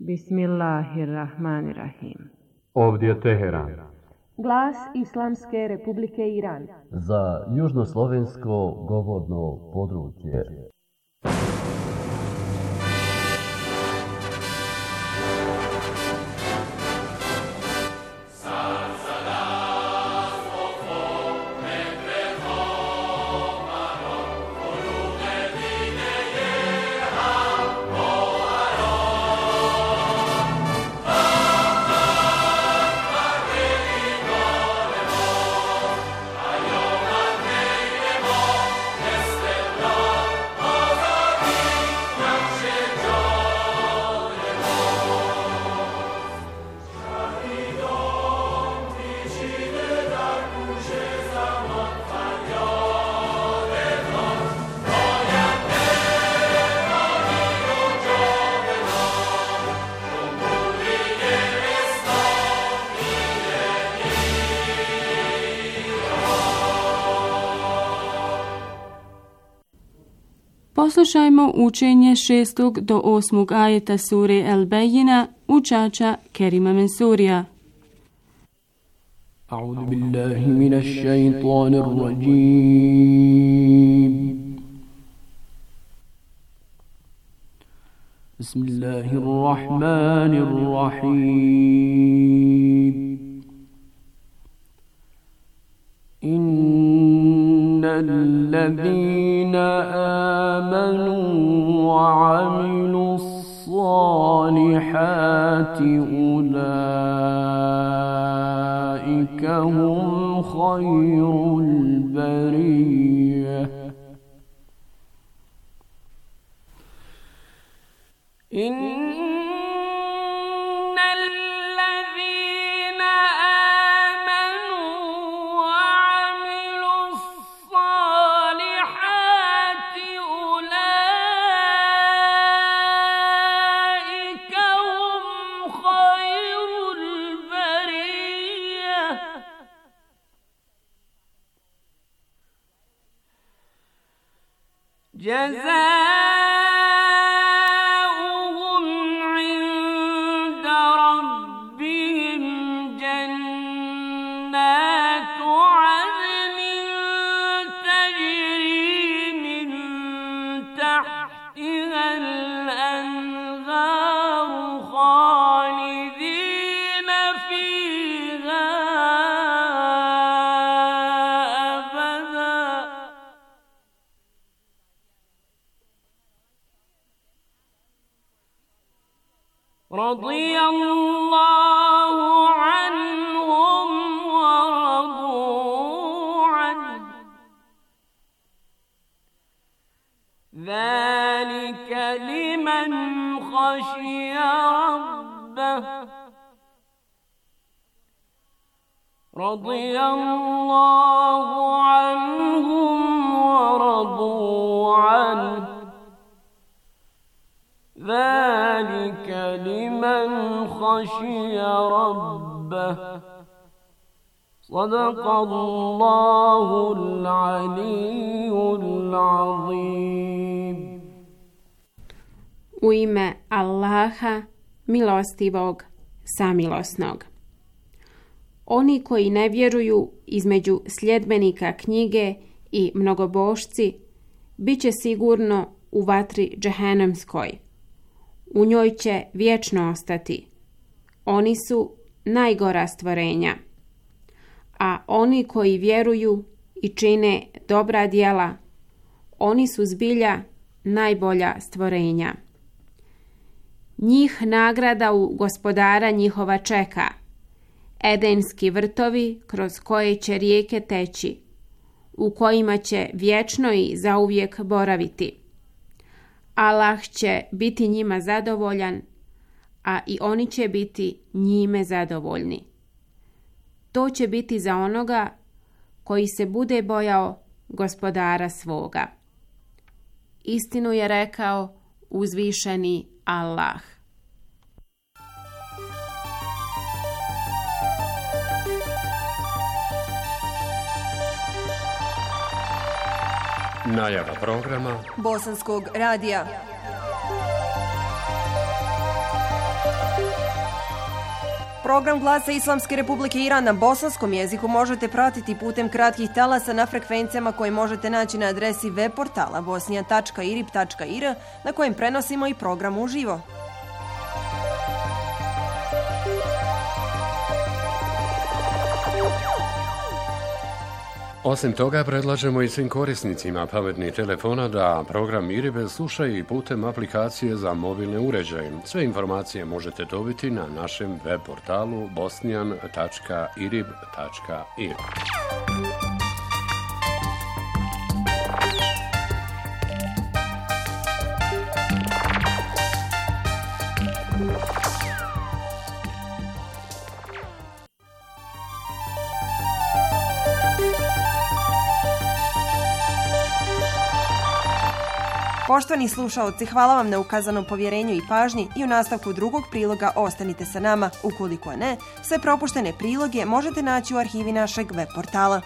Bismillahirrahmanirrahim. Ovdje je Teheran. Glas Islamske Republike Iran. Za južnoslovensko govorno područje. Poslušajmo učenje 6. do 8. ajeta sure El-Bejina učača Kerima Mensurija. A'udhu billahi minash shaitanir rajim. Bismillahirrahmanirrahim. الذين آمنوا وعملوا الصالحات أولئك هم خير البرية جزاؤهم عند ربهم جنات عدن تجري من تحتها الأنهار خالدين فيها أبدا رضي الله عنهم ورضوا عنه ذلك لمن خشي ربه رضي الله عنهم ورضوا عنه ذلك لمن خشي ربه صدق الله العلي العظيم. U ime Allaha, milostivog, samilosnog. Oni koji ne vjeruju između sljedbenika knjige i mnogobošci bit će sigurno u vatri džehennemskoj. U njoj će vječno ostati. Oni su najgora stvorenja. A oni koji vjeruju i čine dobra djela, oni su zbilja najbolja stvorenja. Njih nagrada u gospodara njihova čeka, edenski vrtovi kroz koje će rijeke teći, u kojima će vječno i zauvijek boraviti. Allah će biti njima zadovoljan, a i oni će biti njime zadovoljni. To će biti za onoga koji se bude bojao gospodara svoga. Istinu je rekao uzvišeni Allah. Najava programa Bosanskog radija. Program Glasa Islamske Republike Iran na bosanskom jeziku možete pratiti putem kratkih talasa na frekvencijama koje možete naći na adresi web portala bosnian.irib.ir na kojem prenosimo i program uživo. Osim toga, predlažemo i svim korisnicima pametnih telefona da program IRIB slušaju i putem aplikacije za mobilne uređaje. Sve informacije možete dobiti na našem web portalu bosnian.irib.ir. Poštovani slušaoci, hvala vam na ukazanom povjerenju i pažnji i u nastavku drugog priloga ostanite sa nama. Ukoliko ne, sve propuštene priloge možete naći u arhivi našeg web portala.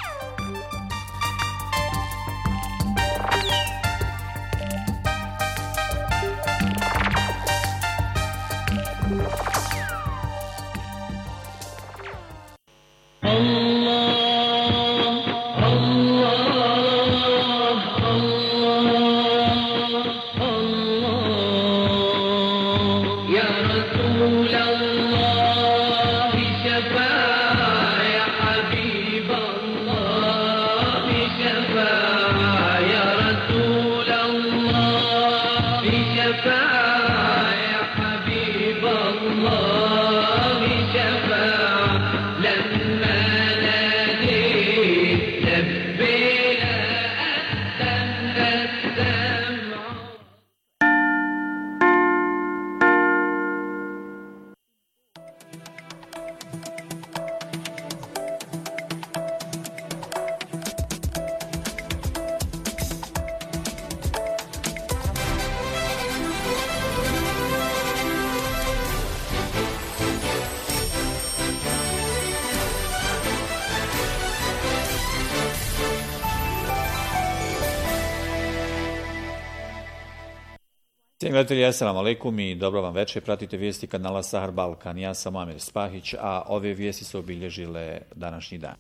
Gledatelji, assalamu alaikum i dobro vam večer. Pratite vijesti kanala Sahar Balkan. Ja sam Amir Spahić, a ove vijesti su obilježile današnji dan.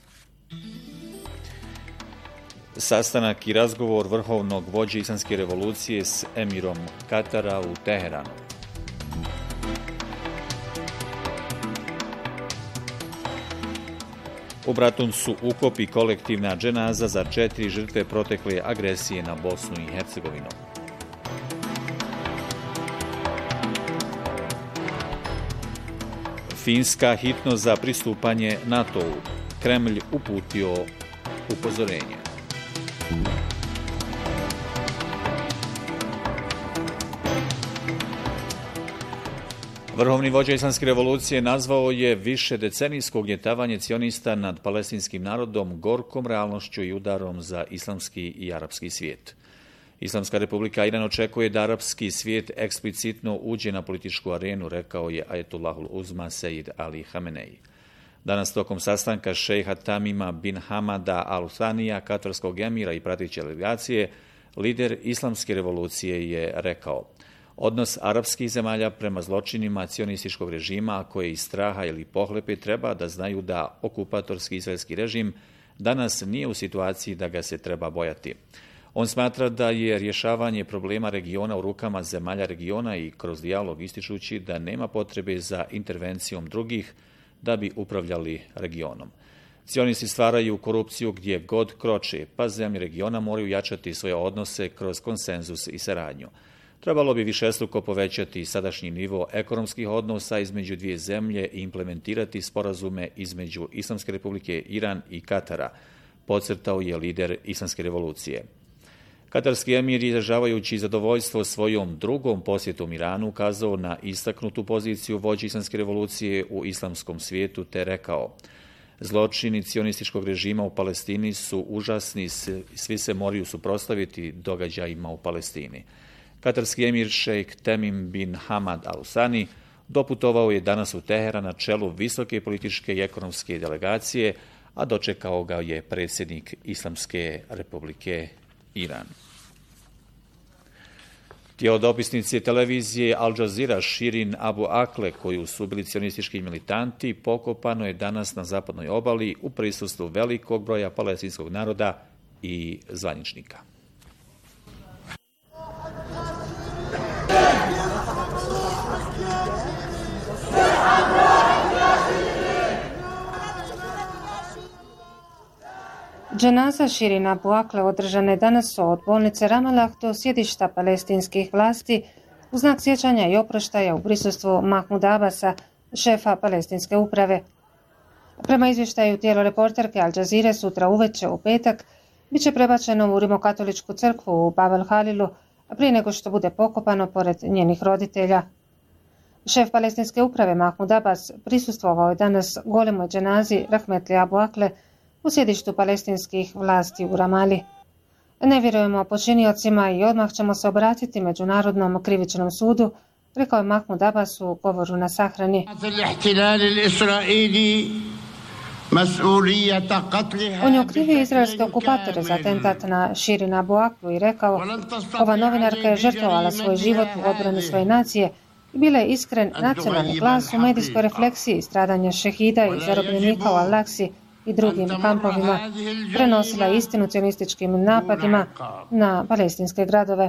Sastanak i razgovor vrhovnog vođe Islamske revolucije s emirom Katara u Teheranu. U Bratuncu ukopi kolektivna dženaza za 4 žrtve protekle agresije na Bosnu i Hercegovinu. Finska hitno za pristupanje NATO-u. Kremlj uputio upozorenje. Vrhovni vođa Islamske revolucije nazvao je više decenijsko ugnjetavanje cionista nad palestinskim narodom gorkom realnošću i udarom za islamski i arapski svijet. Islamska republika Iran očekuje da arapski svijet eksplicitno uđe na političku arenu, rekao je Ajatullahul Uzma Sejid Ali Hamenei. Danas tokom sastanka šejha Tamima bin Hamada Al-Thanija, katarskog emira i prateće delegacije, lider Islamske revolucije je rekao: odnos arapskih zemalja prema zločinima cionističkog režima, koje iz straha ili pohlepe treba da znaju da okupatorski izraelski režim danas nije u situaciji da ga se treba bojati. On smatra da je rješavanje problema regiona u rukama zemalja regiona i kroz dijalog ističući da nema potrebe za intervencijom drugih da bi upravljali regionom. Cionisti stvaraju korupciju gdje god kroče, pa zemlje regiona moraju jačati svoje odnose kroz konsenzus i saradnju. Trebalo bi višestruko povećati sadašnji nivo ekonomskih odnosa između dvije zemlje i implementirati sporazume između Islamske republike Iran i Katara, podcrtao je lider Islamske revolucije. Katarski emir, izražavajući zadovoljstvo svojom drugom posjetom Iranu, ukazao na istaknutu poziciju vođe Islamske revolucije u islamskom svijetu te rekao: zločini cionističkog režima u Palestini su užasni, svi se moraju suprotstaviti događajima u Palestini. Katarski emir šejk Tamim bin Hamad Al-Thani doputovao je danas u Teheran na čelu visoke političke i ekonomske delegacije, a dočekao ga je predsjednik Islamske republike Iran. Tijelo dopisnice televizije Al Jazeera Shirin Abu Akleh, koju su bili cionistički militanti, pokopano je danas na zapadnoj obali u prisustvu velikog broja palestinskog naroda i zvaničnika. Dženaza Shirin Abu Akleh održana je danas od bolnice Ramallah do sjedišta palestinskih vlasti u znak sjećanja i oproštaja u prisustvu Mahmuda Abasa, šefa palestinske uprave. Prema izvještaju tijelo reporterke Al Jazeere sutra uveče u petak bit će prebačeno u rimokatoličku crkvu u Bab el-Halilu prije nego što bude pokopano pored njenih roditelja. Šef palestinske uprave Mahmud Abbas prisustvovao je danas golemoj dženazi Rahmetli Abu Akleh u sjedištu palestinskih vlasti u Ramali. Ne vjerujemo počiniocima i odmah ćemo se obratiti Međunarodnom krivičnom sudu, rekao je Mahmud Abbas u govoru na sahrani. On je okrivio izraelske okupatore za atentat na Shirin Abu Akleh i rekao: ova novinarka je žrtvovala svoj život u odbrani svoje nacije i bila je iskren nacionalni glas u medijskoj refleksiji stradanja šehida i zarobljenika u Al-Aksi i drugim kampovima, prenosila istinu cionističkim napadima na palestinske gradove.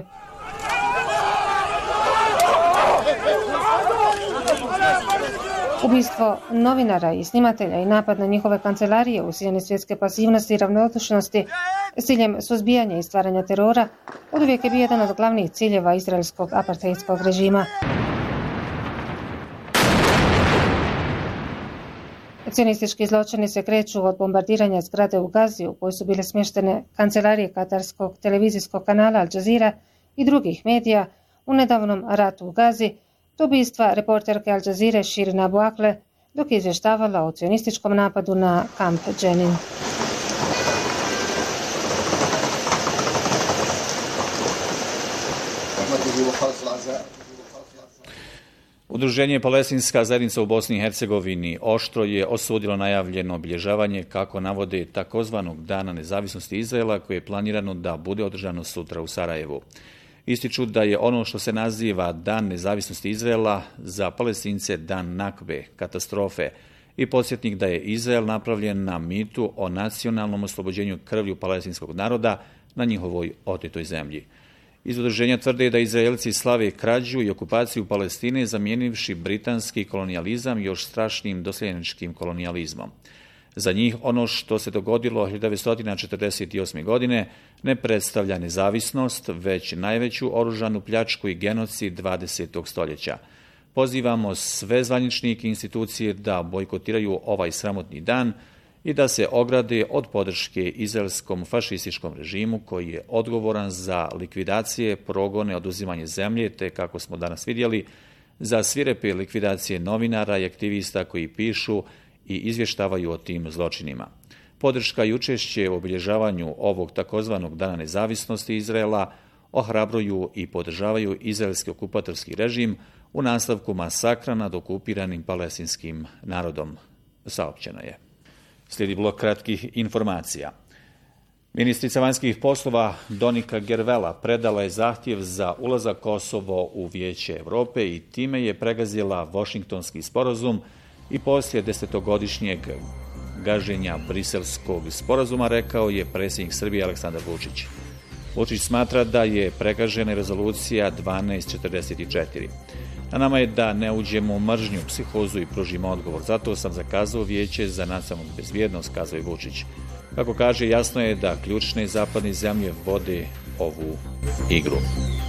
Ubistvo novinara i snimatelja i napad na njihove kancelarije u sjeni svjetske pasivnosti i ravnodušnosti s ciljem suzbijanja i stvaranja terora oduvijek je bio jedan od glavnih ciljeva izraelskog apartheidskog režima. Cionistički zločini se kreću od bombardiranja zgrade u Gazi u kojoj su bile smještene kancelarije katarskog televizijskog kanala Al Jazeera i drugih medija u nedavnom ratu u Gazi, do ubistva reporterke Al Jazeere Shirin Abu Akleh dok je izvještavala o cionističkom napadu na kamp Jenin. Udruženje Palestinska zajednica u Bosni i Hercegovini oštro je osudilo najavljeno obilježavanje, kako navode, takozvanog Dana nezavisnosti Izraela, koje je planirano da bude održano sutra u Sarajevu. Ističu da je ono što se naziva Dan nezavisnosti Izraela za Palestince dan nakbe, katastrofe, i podsjetnik da je Izrael napravljen na mitu o nacionalnom oslobođenju krvlju palestinskog naroda na njihovoj otetoj zemlji. Iz udruženja tvrde da Izraelci slave krađu i okupaciju Palestine zamijenivši britanski kolonijalizam još strašnim dosljedničkim kolonijalizmom. Za njih ono što se dogodilo 1948. godine ne predstavlja nezavisnost, već najveću oružanu pljačku i genocid 20. stoljeća. Pozivamo sve zvaničnike i institucije da bojkotiraju ovaj sramotni dan i da se ograde od podrške izraelskom fašističkom režimu koji je odgovoran za likvidacije, progone, oduzimanje zemlje, te, kako smo danas vidjeli, za svirepe likvidacije novinara i aktivista koji pišu i izvještavaju o tim zločinima. Podrška i učešće u obilježavanju ovog takozvanog Dana nezavisnosti Izraela ohrabruju i podržavaju izraelski okupatorski režim u nastavku masakra nad okupiranim palestinskim narodom, saopćeno je. Slijedi blok kratkih informacija. Ministrica vanjskih poslova Donika Gervela predala je zahtjev za ulazak Kosovo u Vijeće Europe i time je pregazila Washingtonski sporazum i poslije 10-godišnjeg gaženja Briselskog sporazuma, rekao je predsjednik Srbije Aleksandar Vučić. Vučić smatra da je pregažena rezolucija 1244. A nama je da ne uđemo u mržnju, psihozu i pružimo odgovor. Zato sam zakazao Vijeće za nacionalnu bezbjednost, kazao je Vučić. Kako kaže, jasno je da ključne zapadne zemlje vode ovu igru.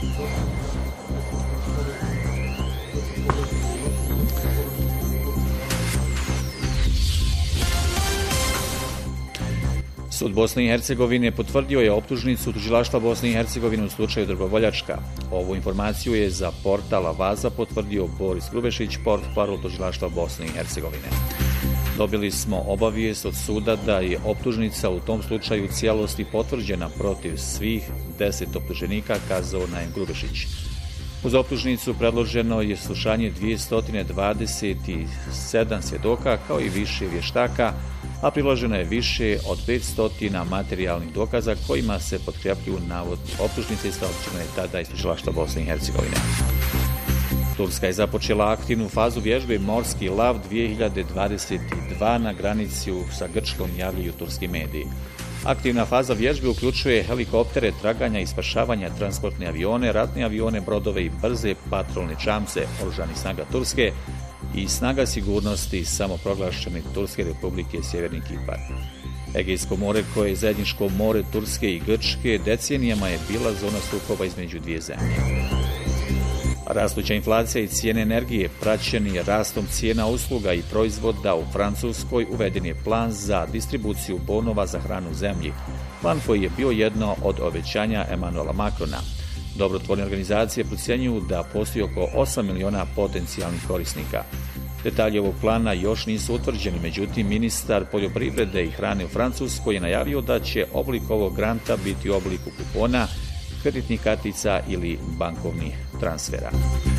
Sud Bosne i Hercegovine potvrdio je optužnicu tužilaštva Bosne i Hercegovine u slučaju Drgovoljačka. Ovu informaciju je za portal Avaza potvrdio Boris Grubešić, portparol tužilaštva Bosne i Hercegovine. Dobili smo obavijest od suda da je optužnica u tom slučaju u cijelosti potvrđena protiv svih 10 optuženika, kazao Naim Grubešić. Uz optužnicu predloženo je slušanje 227 svjedoka kao i više vještaka, a priloženo je više od 500 materijalnih dokaza kojima se potkrepljuju navodni optužnice i saopćeno je tada iz tužilaštva Bosne i Hercegovine. Turska je započela aktivnu fazu vježbe Morski lav 2022 na granici sa Grčkom, javljaju turski mediji. Aktivna faza vježbe uključuje helikoptere, traganja i spašavanja, transportne avione, ratne avione, brodove i brze patrolne čamce oružanih snaga Turske i snaga sigurnosti samoproglašene Turske Republike Sjeverni Kipar. Egejsko more, koje je zajedničko more Turske i Grčke, decenijama je bila zona sukoba između dvije zemlje. Rastuća inflacija i cijene energije, praćeni rastom cijena usluga i proizvoda u Francuskoj, uveden je plan za distribuciju bonova za hranu u zemlji. Plan koji je bio jedno od obećanja Emmanuela Macrona. Dobrotvorne organizacije procjenjuju da postoji oko 8 miliona potencijalnih korisnika. Detalji ovog plana još nisu utvrđeni, međutim, ministar poljoprivrede i hrane u Francuskoj je najavio da će oblik ovog granta biti u obliku kupona, kreditnih kartica ili bankovnih transfera.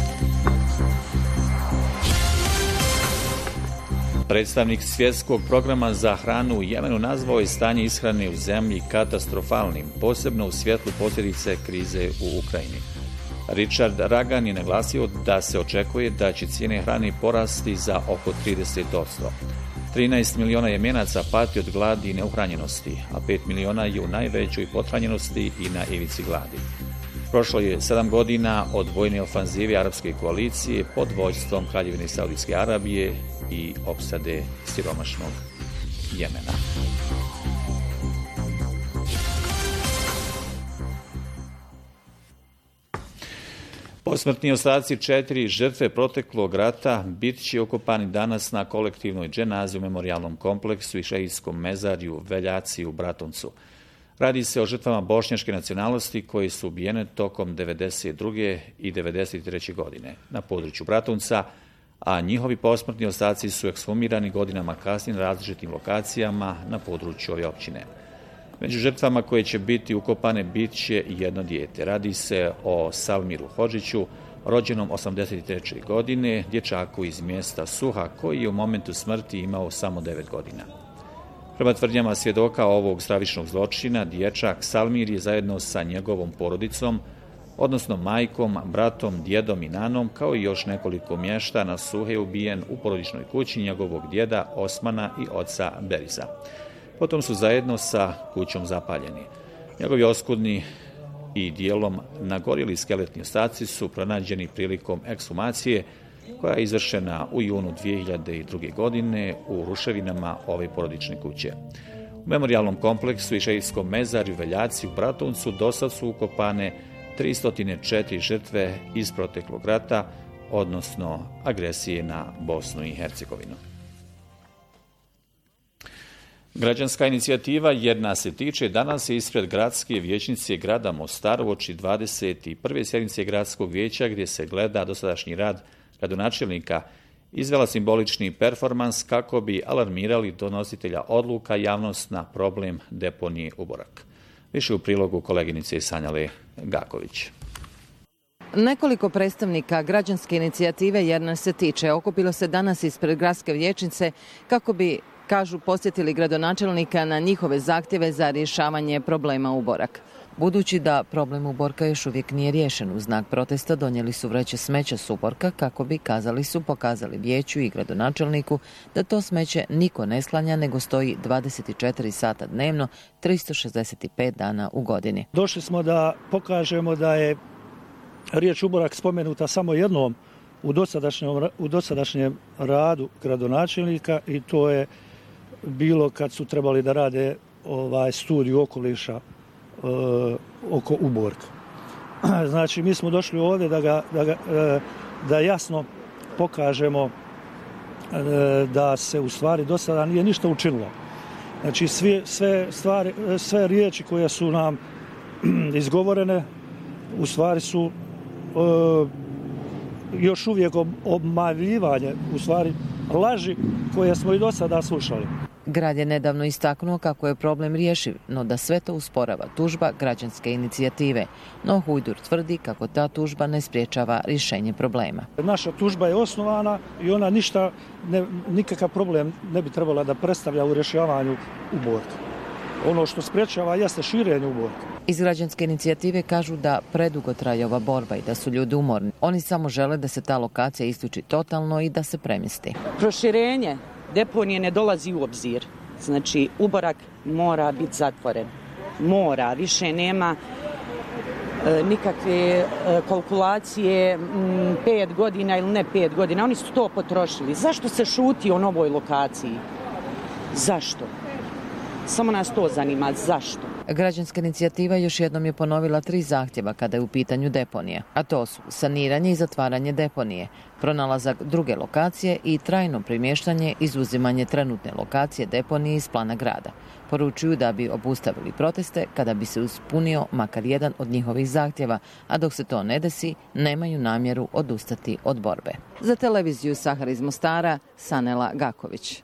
Predstavnik svjetskog programa za hranu u Jemenu nazvao je stanje ishrane u zemlji katastrofalnim, posebno u svjetlu posljedice krize u Ukrajini. Richard Ragan je naglasio da se očekuje da će cijene hrane porasti za oko 30%. 13 miliona Jemenaca pati od gladi i neuhranjenosti, a 5 miliona je u najvećoj pothranjenosti i na ivici gladi. Prošlo je 7 godina od vojne ofanzive arapske koalicije pod vođstvom Kraljevine Saudijske Arabije i opsade siromašnog Jemena. Posmrtni ostaci 4 žrtve proteklog rata bit će okopani danas na kolektivnoj dženazi u memorijalnom kompleksu i šehijskom mezarju Veljaci u Bratuncu. Radi se o žrtvama bošnjačke nacionalnosti koje su ubijene tokom 1992. i 1993. godine na području Bratunca, a njihovi posmrtni ostaci su ekshumirani godinama kasnije na različitim lokacijama na području ove općine. Među žrtvama koje će biti ukopane bit će jedno dijete. Radi se o Salmiru Hodžiću, rođenom 1983. godine, dječaku iz mjesta Suha, koji je u momentu smrti imao samo 9 godina. Prema tvrdnjama svjedoka ovog stravičnog zločina, dječak Salmir je zajedno sa njegovom porodicom, odnosno majkom, bratom, djedom i nanom, kao i još nekoliko mještana Suhe ubijen u porodičnoj kući njegovog djeda Osmana i oca Beriza. Potom su zajedno sa kućom zapaljeni. Njegovi oskudni i dijelom nagorjeli skeletni ostaci su pronađeni prilikom ekshumacije koja je izvršena u junu 2002. godine u ruševinama ove porodične kuće. U memorijalnom kompleksu i šehijskom mezarju Veljaci u Bratuncu dosad su ukopane 304 žrtve iz proteklog rata, odnosno agresije na Bosnu i Hercegovinu. Građanska inicijativa Jedna se tiče danas je ispred gradske vijećnice grada Mostara uoči 21. sjednice gradskog vijeća gdje se gleda dosadašnji rad gradonačelnika izvela simbolični performans kako bi alarmirali donositelja odluka javnost na problem deponije Uborak. Više u prilogu koleginice Sanjale Gaković. Nekoliko predstavnika građanske inicijative Jedna se tiče okupilo se danas ispred gradske vijećnice kako bi, kažu, posjetili gradonačelnika na njihove zahtjeve za rješavanje problema Uborak. Budući da problem Uborka još uvijek nije riješen, u znak protesta donijeli su vreće smeća s Uborka kako bi, kazali su, pokazali vijeću i gradonačelniku da to smeće niko ne sklanja nego stoji 24 sata dnevno, 365 dana u godini. Došli smo da pokažemo da je riječ Uborak spomenuta samo jednom u dosadašnjem radu gradonačelnika i to je bilo kad su trebali da rade studiju okoliša oko Uborka. Znači, mi smo došli ovdje da jasno pokažemo da se u stvari do sada nije ništa učinilo. Znači, sve riječi koje su nam izgovorene u stvari su još uvijek obmanjivanje, u stvari laži koje smo i do sada slušali. Grad je nedavno istaknuo kako je problem rješiv, no da sve to usporava tužba građanske inicijative. No Hujdur tvrdi kako ta tužba ne spriječava rješenje problema. Naša tužba je osnovana i ona nikakav problem ne bi trebala da predstavlja u rješavanju uborka. Ono što spriječava jeste širenje uborka. Iz građanske inicijative kažu da predugo traje ova borba i da su ljudi umorni. Oni samo žele da se ta lokacija isključi totalno i da se premjesti. Proširenje deponije ne dolazi u obzir. Znači, uborak mora biti zatvoren. Mora, više nema nikakve kalkulacije 5 godina ili ne 5 godina. Oni su to potrošili. Zašto se šuti o novoj lokaciji? Zašto? Samo nas to zanima. Zašto? Građanska inicijativa još jednom je ponovila 3 zahtjeva kada je u pitanju deponije, a to su saniranje i zatvaranje deponije, pronalazak druge lokacije i trajno premještanje, izuzimanje trenutne lokacije deponije iz plana grada. Poručuju da bi obustavili proteste kada bi se ispunio makar jedan od njihovih zahtjeva, a dok se to ne desi, nemaju namjeru odustati od borbe. Za televiziju Sahar iz Mostara, Sanela Gaković.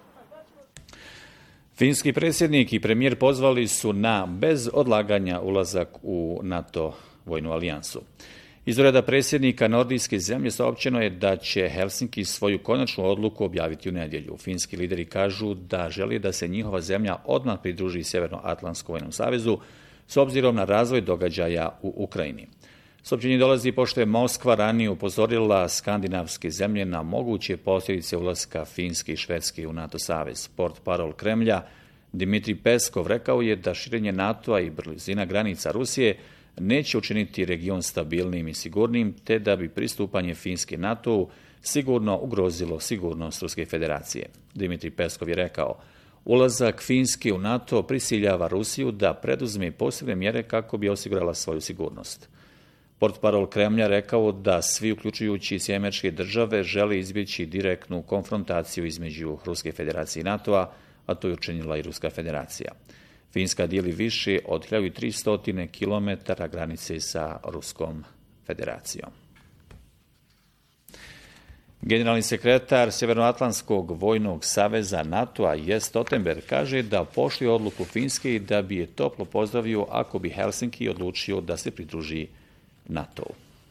Finski predsjednik i premijer pozvali su na bez odlaganja ulazak u NATO vojnu alijansu. Iz ureda predsjednika nordijske zemlje saopćeno je da će Helsinki svoju konačnu odluku objaviti u nedjelju. Finski lideri kažu da želi da se njihova zemlja odmah pridruži Sjevernoatlantskom vojnom savezu s obzirom na razvoj događaja u Ukrajini. Saopćenje dolazi pošto je Moskva ranije upozorila skandinavske zemlje na moguće posljedice ulaska Finske i Švedske u NATO savez. Portparol Kremlja Dmitrij Peskov rekao je da širenje NATO-a i blizina granica Rusije neće učiniti region stabilnim i sigurnim, te da bi pristupanje Finske NATO-u sigurno ugrozilo sigurnost Ruske federacije. Dmitrij Peskov je rekao: ulazak Finske u NATO prisiljava Rusiju da preduzme posebne mjere kako bi osigurala svoju sigurnost. Portparol Kremlja rekao da svi, uključujući Sjedinjene Države, žele izbjeći direktnu konfrontaciju između Ruske federacije i NATO-a, a to je učinila i Ruska federacija. Finska dijeli više od 1300 km granice sa Ruskom federacijom. Generalni sekretar Sjevernoatlantskog vojnog saveza NATO-a Jens Stoltenberg kaže da poštuje odluku Finske i da bi je toplo pozdravio ako bi Helsinki odlučio da se pridruži NATO-u.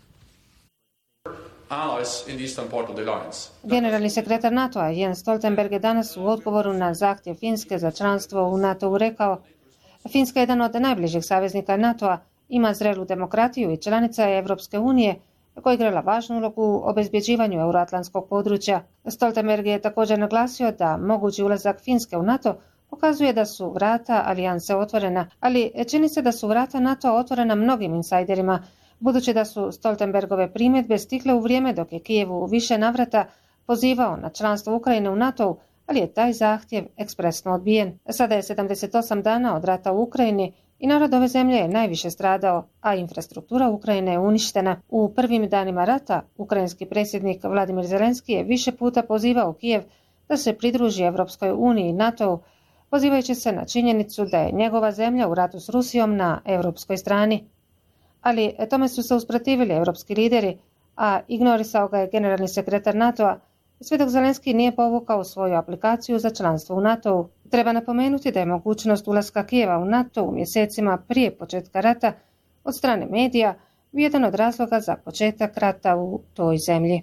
Generalni sekretar NATO-a Jens Stoltenberg je danas u odgovoru na zahtjev Finske za članstvo u NATO-u rekao: Finska je jedan od najbližih saveznika NATO-a, ima zrelu demokratiju i članica je Europske unije koja je igrala važnu ulogu u obezbjeđivanju euroatlantskog područja. Stoltenberg je također naglasio da mogući ulazak Finske u NATO pokazuje da su vrata alijanse otvorena, ali čini se da su vrata NATO otvorena mnogim insajderima, budući da su Stoltenbergove primjedbe stigle u vrijeme dok je Kijevu u više navrata pozivao na članstvo Ukrajine u NATO-u, ali je taj zahtjev ekspresno odbijen. Sada je 78 dana od rata u Ukrajini i narod ove zemlje je najviše stradao, a infrastruktura Ukrajine je uništena. U prvim danima rata ukrajinski predsjednik Vladimir Zelenski je više puta pozivao Kijev da se pridruži Europskoj uniji i NATO-u, pozivajući se na činjenicu da je njegova zemlja u ratu s Rusijom na europskoj strani. Ali tome su se usprotivili europski lideri, a ignorisao ga je generalni sekretar NATO-a, sve dok Zelenski nije povukao svoju aplikaciju za članstvo u NATO-u. Treba napomenuti da je mogućnost ulaska Kijeva u NATO u mjesecima prije početka rata od strane medija jedan od razloga za početak rata u toj zemlji.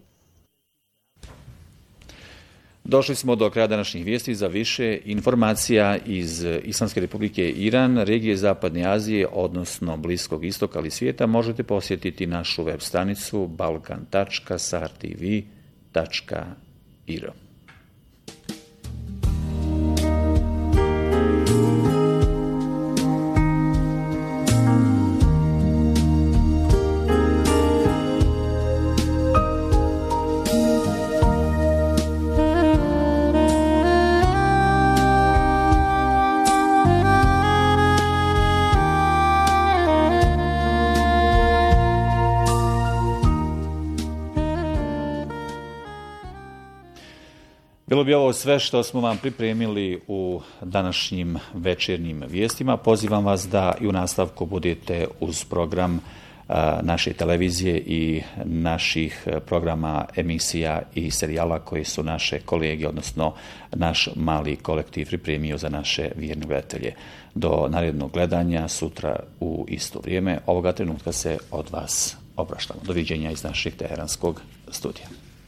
Došli smo do kraja današnjih vijesti. Za više informacija iz Islamske republike Iran, regije Zapadne Azije, odnosno Bliskog istoka ali svijeta, možete posjetiti našu web stranicu balkan.sahartv.ir. Bilo bi ovo sve što smo vam pripremili u današnjim večernjim vijestima. Pozivam vas da i u nastavku budete uz program naše televizije i naših programa, emisija i serijala koji su naše kolege, odnosno naš mali kolektiv pripremio za naše vjerne gledatelje. Do narednog gledanja sutra u isto vrijeme. Ovoga trenutka se od vas opraštamo. Doviđenja iz naših teheranskog studija.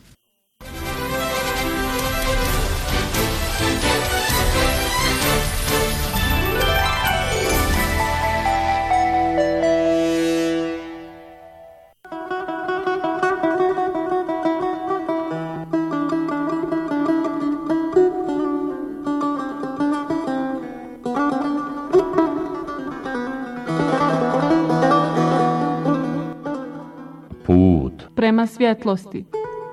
Prema svjetlosti.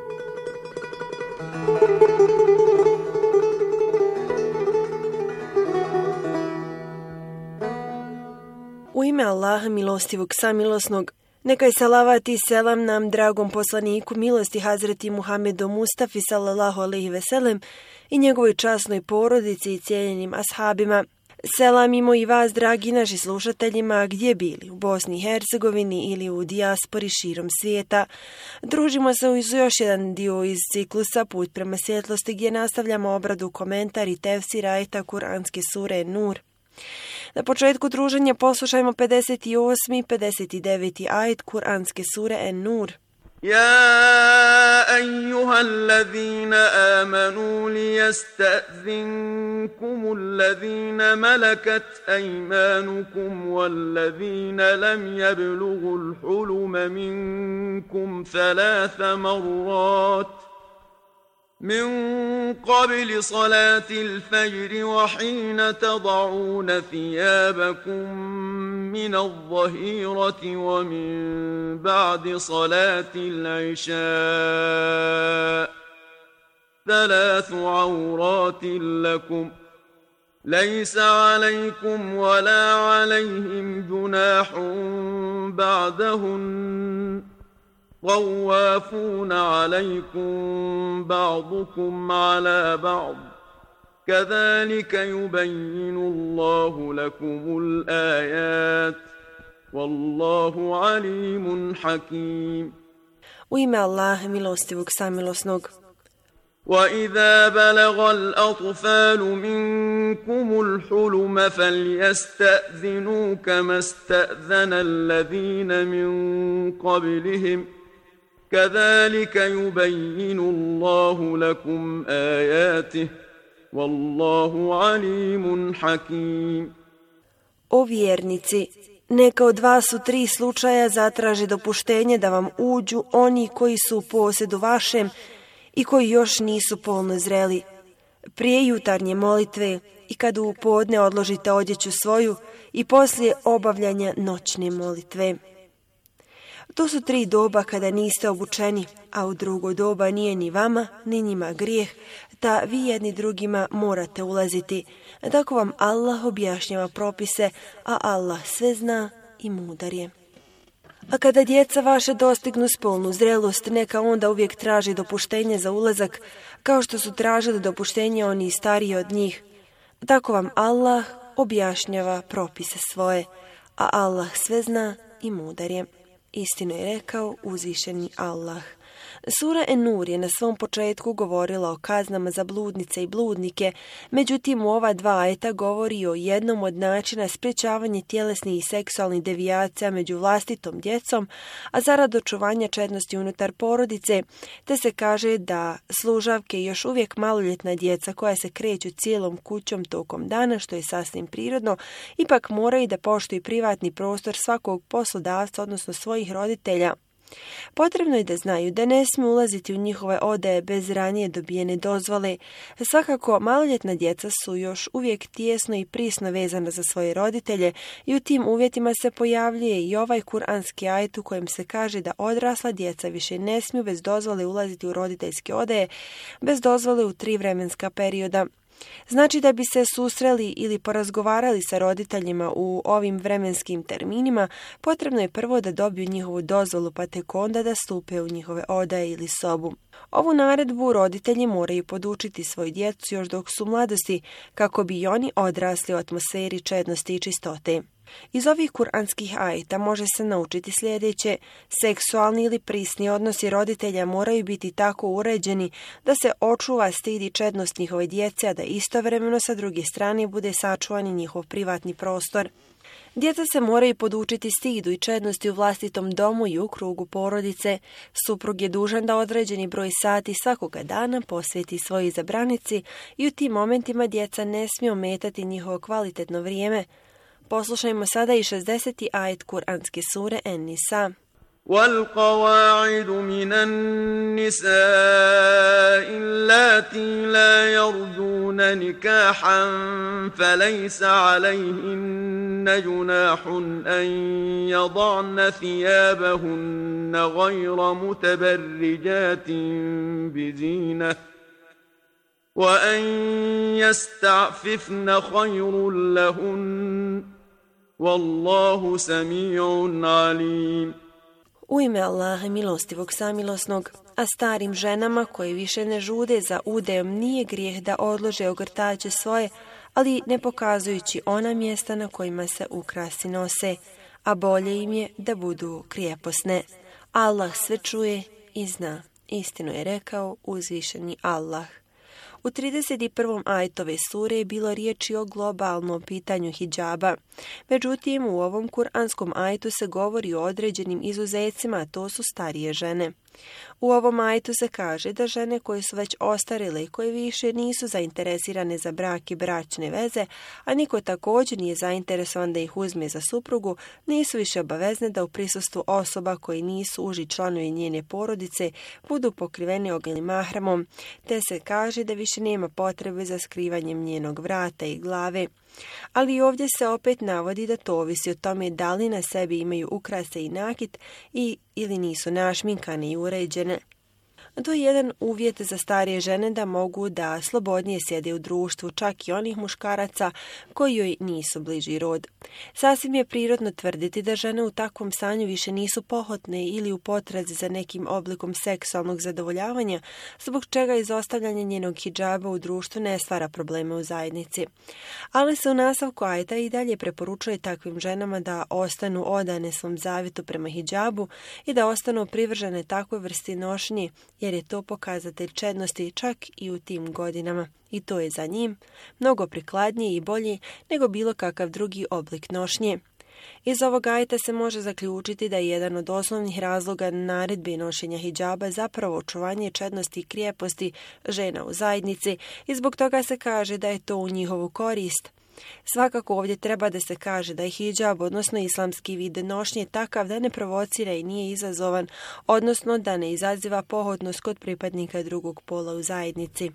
U ime Allaha milostivog samilosnog, neka je salavat i selam nam dragom poslaniku milosti Hazreti Muhammedu Mustafi sallallahu alejhi ve sellem i njegovoj časnoj porodici i cijenjenim ashabima. Selamimo i vas, dragi naši slušateljima, gdje bili, u Bosni i Hercegovini ili u dijaspori širom svijeta. Družimo se uz još jedan dio iz ciklusa Put prema svjetlosti, gdje nastavljamo obradu, komentar i tefsir ajeta Kur'anske sure Nur. Na početku druženja poslušajmo 58. i 59. ajet Kur'anske sure En-Nur. يا أيها الذين آمنوا ليستأذنكم الذين ملكت أيمانكم والذين لم يبلغوا الحلم منكم 3 مرات من قبل صلاة الفجر وحين تضعون ثيابكم من الظهيرة ومن بعد صلاة العشاء 3 عورات لكم ليس عليكم ولا عليهم جناح بعدهن طوافون عليكم بعضكم على بعض كذلك يبين الله لكم الآيات والله عليم حكيم. U ime Allaha milostivog samilosnog. وإذا بلغ الأطفال منكم الحلم فليستأذنوا كما استأذن الذين من قبلهم كذلك يبين الله لكم آياته والله عليم حكيم. O vjernici, neka od vas u 3 slučaja zatraže dopuštenje da vam uđu oni koji su u posjedu vašem i koji još nisu polno zreli. Prije jutarnje molitve i kad u podne odložite odjeću svoju i poslije obavljanja noćne molitve. To su 3 doba kada niste obučeni, a u drugo doba nije ni vama, ni njima grijeh, da vi jedni drugima morate ulaziti. Tako vam Allah objašnjava propise, a Allah sve zna i mudar je. A kada djeca vaše dostignu spolnu zrelost, neka onda uvijek traži dopuštenje za ulazak, kao što su tražili dopuštenje oni stariji od njih. Tako vam Allah objašnjava propise svoje, a Allah sve zna i mudar je. Istinu je rekao uzvišeni Allah. Sura En-Nur je na svom početku govorila o kaznama za bludnice i bludnike, međutim u ova 2 ajeta govori o jednom od načina sprječavanja tjelesnih i seksualnih devijacija među vlastitom djecom, a zarad očuvanja čednosti unutar porodice, te se kaže da služavke i još uvijek maloljetna djeca koja se kreću cijelom kućom tokom dana, što je sasvim prirodno, ipak moraju da poštuju privatni prostor svakog poslodavca, odnosno svojih roditelja. Potrebno je da znaju da ne smiju ulaziti u njihove odaje bez ranije dobijene dozvole. Svakako, maloljetna djeca su još uvijek tijesno i prisno vezana za svoje roditelje i u tim uvjetima se pojavljuje i ovaj kuranski ajet u kojem se kaže da odrasla djeca više ne smiju bez dozvole ulaziti u roditeljske odaje, bez dozvole u 3 vremenska perioda. Znači da bi se susreli ili porazgovarali sa roditeljima u ovim vremenskim terminima, potrebno je prvo da dobiju njihovu dozvolu, pa tek onda da stupe u njihove odaje ili sobu. Ovu naredbu roditelji moraju podučiti svoju djecu još dok su u mladosti, kako bi i oni odrasli u atmosferi čednosti i čistote. Iz ovih kuranskih ajeta može se naučiti sljedeće: seksualni ili prisni odnosi roditelja moraju biti tako uređeni da se očuva stid i čednost njihove djece, a da istovremeno sa druge strane bude sačuvan i njihov privatni prostor. Djeca se moraju podučiti stidu i čednosti u vlastitom domu i u krugu porodice. Suprug je dužan da određeni broj sati svakoga dana posveti svojoj izabranici i u tim momentima djeca ne smiju ometati njihovo kvalitetno vrijeme. Poslušajmo sada i 60. ajet kuranske sure En-Nisa. والقواعد من النساء اللاتي لا يرجون نكاحا فليس عليهن جناح أن يضعن ثيابهن غير متبرجات بزينة وأن يستعففن خير لهن والله سميع عليم. U ime Allaha milostivog samilosnog, a starim ženama koje više ne žude za udajom nije grijeh da odlože ogrtače svoje, ali ne pokazujući ona mjesta na kojima se ukrasi nose, a bolje im je da budu krijeposne. Allah sve čuje i zna. Istinu je rekao uzvišeni Allah. U 31. ajetove sure je bilo riječi o globalnom pitanju hidžaba. Međutim, u ovom kuranskom ajetu se govori o određenim izuzecima, a to su starije žene. U ovom ajetu se kaže da žene koje su već ostarile i koje više nisu zainteresirane za brak i bračne veze, a niko također nije zainteresovan da ih uzme za suprugu, nisu više obavezne da u prisustvu osoba koji nisu uži članovi njene porodice budu pokriveni oglednim mahramom, te se kaže da više nema potrebe za skrivanjem njenog vrata i glave. Ali ovdje se opet navodi da to ovisi o tome da li na sebi imaju ukrase i nakit ili nisu našminkane i uređene. To je jedan uvjet za starije žene da mogu da slobodnije sjede u društvu, čak i onih muškaraca koji joj nisu bliži rod. Sasvim je prirodno tvrditi da žene u takvom stanju više nisu pohotne ili u potrazi za nekim oblikom seksualnog zadovoljavanja, zbog čega izostavljanje njenog hidžaba u društvu ne stvara probleme u zajednici. Ali se u nastavku ajeta i dalje preporučuje takvim ženama da ostanu odane svom zavjetu prema hidžabu i da ostanu privržene takvoj vrsti nošnje, jer je to pokazatelj čednosti čak i u tim godinama. I to je za njim mnogo prikladnije i bolje nego bilo kakav drugi oblik nošnje. Iz ovog ajeta se može zaključiti da je jedan od osnovnih razloga naredbe nošenja hidžaba zapravo očuvanje čednosti i krijeposti žena u zajednici i zbog toga se kaže da je to u njihovu korist. Svakako ovdje treba da se kaže da je hidžab, odnosno islamski vid nošnje, takav da ne provocira i nije izazovan, odnosno da ne izaziva pohotnost kod pripadnika drugog pola u zajednici.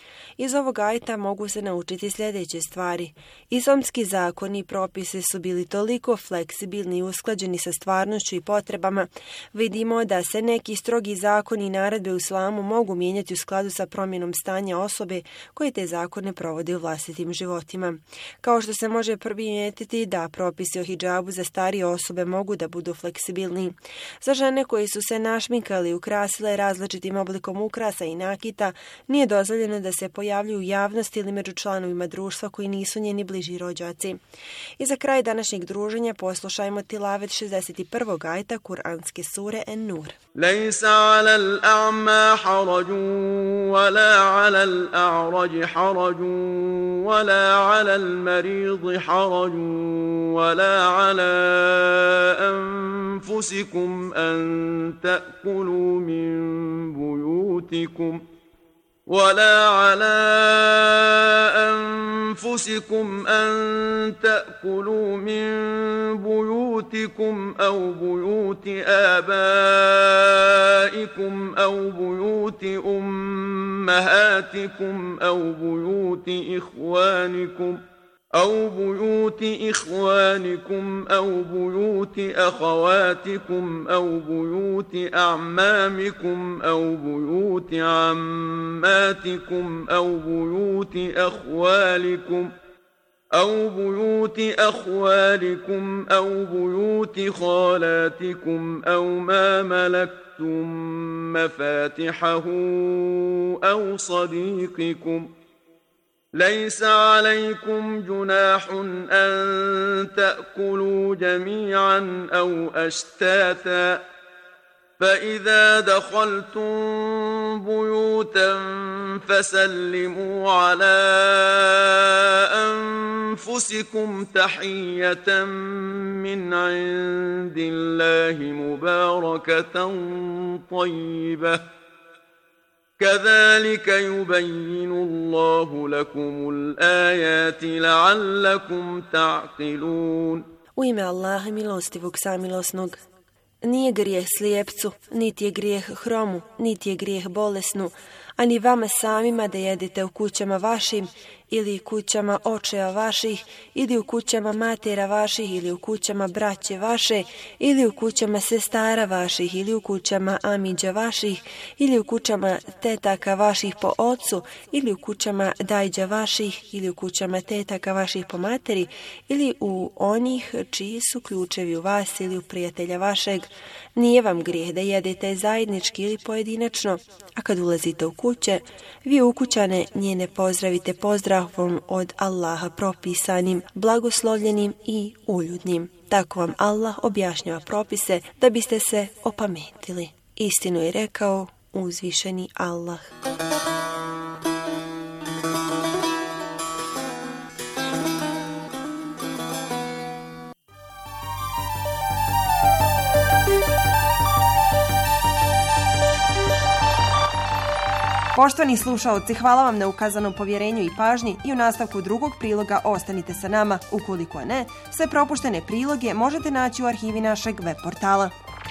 Iz ovog ajeta mogu se naučiti sljedeće stvari. Islamski zakoni i propisi su bili toliko fleksibilni i usklađeni sa stvarnošću i potrebama. Vidimo da se neki strogi zakoni i naredbe u islamu mogu mijenjati u skladu sa promjenom stanja osobe koje te zakone provode u vlastitim životima. Kao što se može primijetiti da propisi o hidžabu za starije osobe mogu da budu fleksibilni. Za žene koje su se našminkali i ukrasile različitim oblikom ukrasa i nakita, nije dozvoljeno da se pojavljuju u javnosti ili među članovima društva koji nisu njeni bliži rođaci. I za kraj današnjeg druženja poslušajmo tilavet 61. ajeta kuranske sure En-Nur. Lejsa ala al-a'ma harađun, wala ala al-a'rađi harađun, wala ala al-maridi harađun, wala ala anfusikum an ta'kulu min bujutikum. ولا على أنفسكم أن تأكلوا من بيوتكم أو بيوت آبائكم أو بيوت أمهاتكم أو بيوت إخوانكم أو بيوت أخواتكم أو بيوت أعمامكم أو بيوت عماتكم أو بيوت أخوالكم أو بيوت خالاتكم أو ما ملكتم مفاتحه أو صديقكم ليس عليكم جناح أن تأكلوا جميعا أو أشتاتا فإذا دخلتم بيوتا فسلموا على أنفسكم تحية من عند الله مباركة طيبة كذلك يبين الله لكم الآيات لعلكم تعقلون. U ime Allaha milostivog samilosnog. Nije grijeh slijepcu, niti je grijeh hromu, niti je grijeh bolesnu, ani vama samima da jedete u kućama vašim ili kućama očeva vaših, ili u kućama matera vaših, ili u kućama braće vaše, ili u kućama sestara vaših, ili u kućama amiđa vaših, ili u kućama tetaka vaših po ocu, ili u kućama dajđa vaših, ili u kućama tetaka vaših po materi, ili u onih čiji su ključevi u vas ili u prijatelja vašeg. Nije vam grijeh da jedete zajednički ili pojedinačno, a kad ulazite u kuće, vi ukućane njene pozdravite pozdravom od Allaha propisanim, blagoslovljenim i uljudnim. Tako vam Allah objašnjava propise da biste se opametili. Istinu je rekao uzvišeni Allah. Poštovani slušaoci, hvala vam na ukazanom povjerenju i pažnji i u nastavku drugog priloga ostanite sa nama. Ukoliko ne, sve propuštene priloge možete naći u arhivi našeg web portala.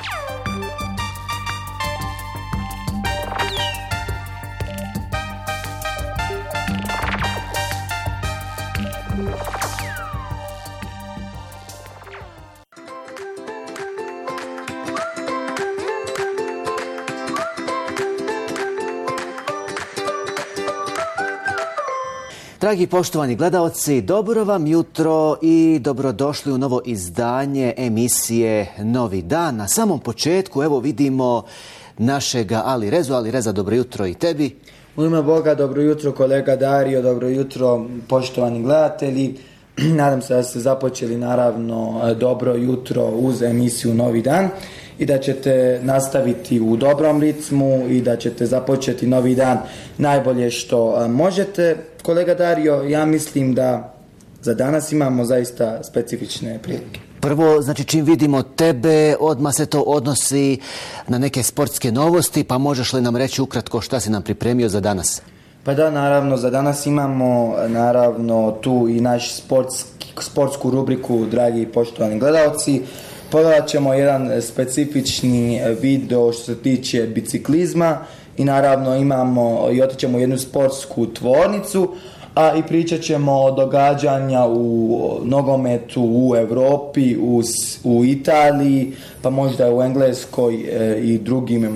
Dragi poštovani gledaoci, dobro vam jutro i dobrodošli u novo izdanje emisije Novi dan. Na samom početku evo vidimo našega Ali Rezu. Ali Reza, dobro jutro i tebi. U ime Boga, dobro jutro kolega Dario, dobro jutro poštovani gledatelji. Nadam se da ste započeli naravno dobro jutro uz emisiju Novi dan i da ćete nastaviti u dobrom ritmu i da ćete započeti novi dan najbolje što možete. Kolega Dario, ja mislim da za danas imamo zaista specifične prilike. Prvo, znači čim vidimo tebe, odmah se to odnosi na neke sportske novosti, pa možeš li nam reći ukratko šta si nam pripremio za danas? Pa da, naravno, za danas imamo naravno tu i naš sportsku rubriku, dragi poštovani gledalci. Pogledat ćemo jedan specifični video što se tiče biciklizma i naravno imamo i otićemo u jednu sportsku tvornicu, a i pričat ćemo o događanja u nogometu u Europi, u Italiji, pa možda u Engleskoj i drugim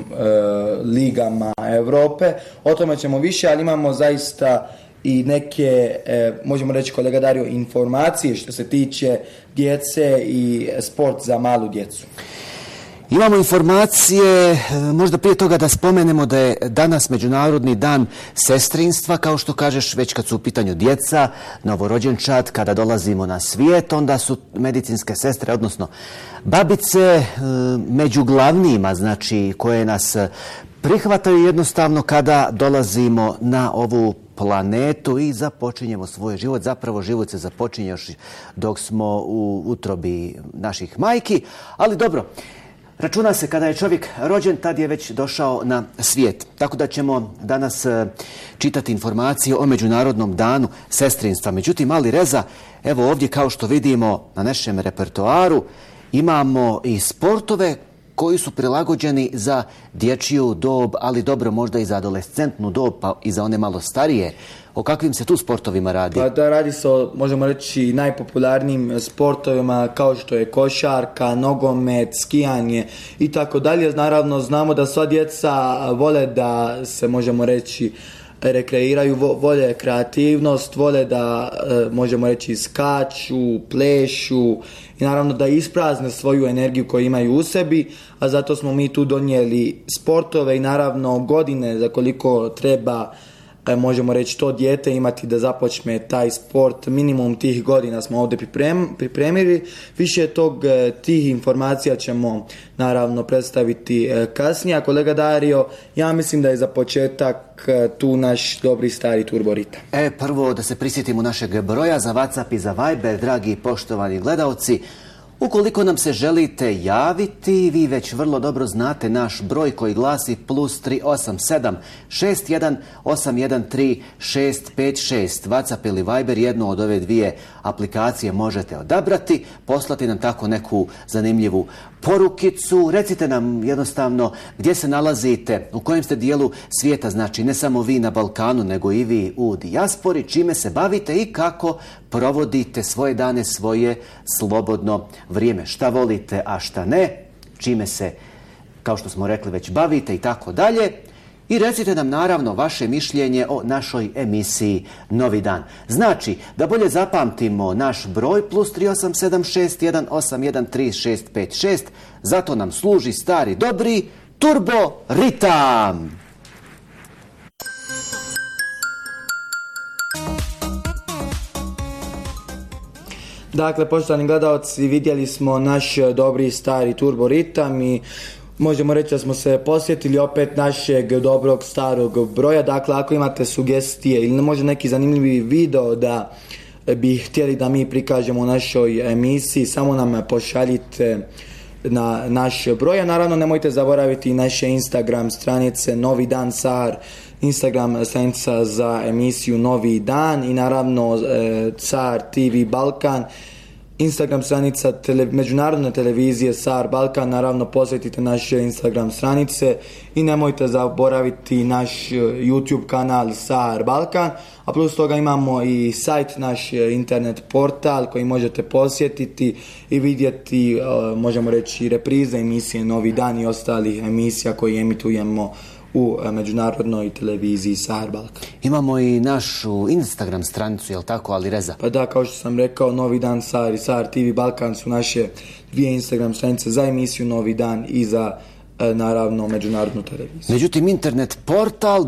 ligama Europe. O tome ćemo više, ali imamo zaista i neke, možemo reći kolega Dario, informacije što se tiče djece i sport za malu djecu. Imamo informacije, možda prije toga da spomenemo da je danas Međunarodni dan sestrinstva, kao što kažeš, već kad su u pitanju djeca, novorođenčad, kada dolazimo na svijet, onda su medicinske sestre, odnosno babice, među glavnima, znači koje nas prihvataju jednostavno kada dolazimo na ovu planetu i započinjemo svoj život. Zapravo život se započinje još dok smo u utrobi naših majki, ali dobro. Računa se kada je čovjek rođen, tad je već došao na svijet. Tako da ćemo danas čitati informacije o Međunarodnom danu sestrinstva. Međutim, Ali Reza, evo ovdje kao što vidimo na našem repertoaru, imamo i sportove koji su prilagođeni za dječju dob, ali dobro možda i za adolescentnu dob, pa i za one malo starije. O kakvim se tu sportovima radi? Pa da, radi se o, možemo reći, najpopularnijim sportovima kao što je košarka, nogomet, skijanje i tako dalje. Naravno, znamo da sva djeca vole da se, možemo reći, rekreiraju, vole kreativnost, vole da, možemo reći, skaču, plešu i naravno da isprazne svoju energiju koju imaju u sebi, a zato smo mi tu donijeli sportove i naravno godine za koliko treba možemo reći, to dijete imati da započne taj sport. Minimum tih godina smo ovdje pripremili. Više tih informacija ćemo naravno predstaviti kasnije. A kolega Dario, ja mislim da je za početak tu naš dobri stari Turbo Ritam. Prvo da se prisjetimo našeg broja za WhatsApp i za Viber, dragi poštovani gledaoci. Ukoliko nam se želite javiti, vi već vrlo dobro znate naš broj koji glasi +387 61 813 656. WhatsApp ili Viber, jednu od ove dvije aplikacije možete odabrati, poslati nam tako neku zanimljivu porukicu. Recite nam jednostavno gdje se nalazite, u kojem ste dijelu svijeta, znači ne samo vi na Balkanu, nego i vi u dijaspori, čime se bavite i kako provodite svoje dane, svoje slobodno vrijeme. Šta volite, a šta ne, čime se, kao što smo rekli, već bavite i tako dalje. I recite nam naravno vaše mišljenje o našoj emisiji Novi dan. Znači, da bolje zapamtimo naš broj +387 61 813 656, zato nam služi stari dobri Turbo Ritam. Dakle, poštovani gledalci, vidjeli smo naš dobri stari Turbo Ritam i možemo reći da smo se posjetili opet našeg dobrog starog broja. Dakle, ako imate sugestije ili možda neki zanimljivi video da bi htjeli da mi prikažemo u našoj emisiji, samo nam pošaljite na naš broj. A naravno nemojte zaboraviti naše Instagram stranice Novi dan Sahar, Instagram stranica za emisiju Novi dan i naravno Sahar TV Balkan, Instagram stranica međunarodne televizije Sahar Balkan. Naravno posjetite naše Instagram stranice i nemojte zaboraviti naš YouTube kanal Sahar Balkan, a plus toga imamo i sajt, naš internet portal koji možete posjetiti i vidjeti, možemo reći, reprize emisije Novi dan i ostalih emisija koje emitujemo u međunarodnoj televiziji Sahar Balkan. Imamo i našu Instagram stranicu, jel tako, Ali Reza? Pa da, kao što sam rekao, Novi dan Sahar i Sahar TV Balkan su naše dvije Instagram stranice za emisiju Novi dan i za naravno međunarodnu televiziju. Međutim, internet portal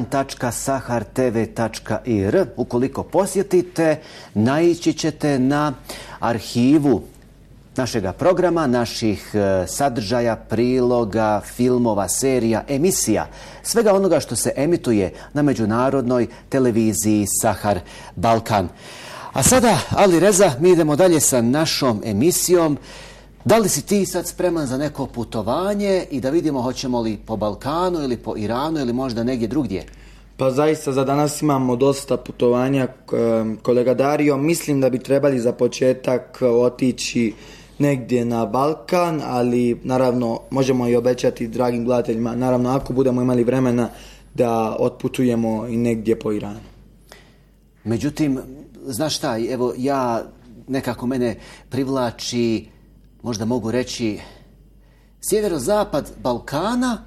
balkan.sahartv.ir, ukoliko posjetite, naići ćete na arhivu našega programa, naših sadržaja, priloga, filmova, serija, emisija, svega onoga što se emituje na međunarodnoj televiziji Sahar Balkan. A sada, Ali Reza, mi idemo dalje sa našom emisijom. Da li si ti sad spreman za neko putovanje i da vidimo hoćemo li po Balkanu ili po Iranu ili možda negdje drugdje? Pa zaista za danas imamo dosta putovanja, kolega Dario. Mislim da bi trebali za početak otići negdje na Balkan, ali naravno možemo i obećati dragim gledateljima, naravno ako budemo imali vremena, da otputujemo i negdje po Iranu. Međutim, znaš šta, evo ja, nekako mene privlači, možda mogu reći, sjeverozapad Balkana,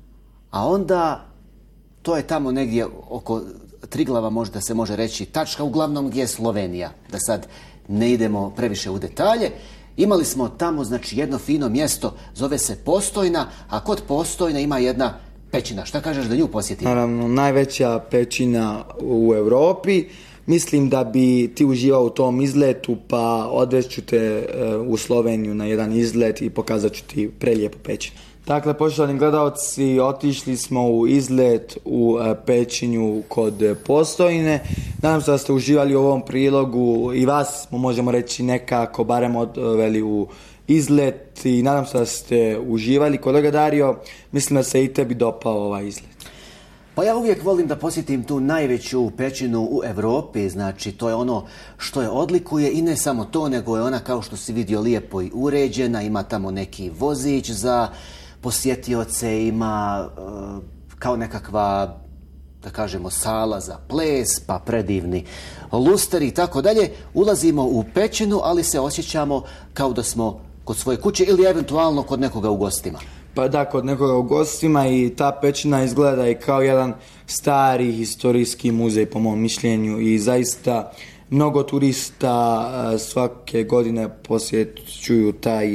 a onda to je tamo negdje oko Triglava, možda se može reći tačka, uglavnom gdje je Slovenija, da sad ne idemo previše u detalje. Imali smo tamo, znači, jedno fino mjesto, zove se Postojna, a kod Postojne ima jedna pećina. Šta kažeš da nju posjetimo? Naravno, najveća pećina u Europi. Mislim da bi ti uživao u tom izletu, pa odveću te u Sloveniju na jedan izlet i pokazat ću ti prelijepu pećinu. Dakle, poštovani gledalci, otišli smo u izlet u pećinju kod Postojne. Nadam se da ste uživali u ovom prilogu i vas, možemo reći, nekako barem odveli u izlet i nadam se da ste uživali. Kolega Dario, mislim da se i tebi dopao ovaj izlet. Pa ja uvijek volim da posjetim tu najveću pećinu u Europi, znači to je ono što je odlikuje i ne samo to, nego je ona, kao što si vidio, lijepo i uređena, ima tamo neki vozić za posjetioce, ima kao nekakva, da kažemo, sala za ples, pa predivni lusteri i tako dalje. Ulazimo u pećinu, ali se osjećamo kao da smo kod svoje kuće ili eventualno kod nekoga u gostima. Pa da, kod nekoga u gostima, i ta pećina izgleda i kao jedan stari historijski muzej, po mom mišljenju, i zaista mnogo turista svake godine posjećuju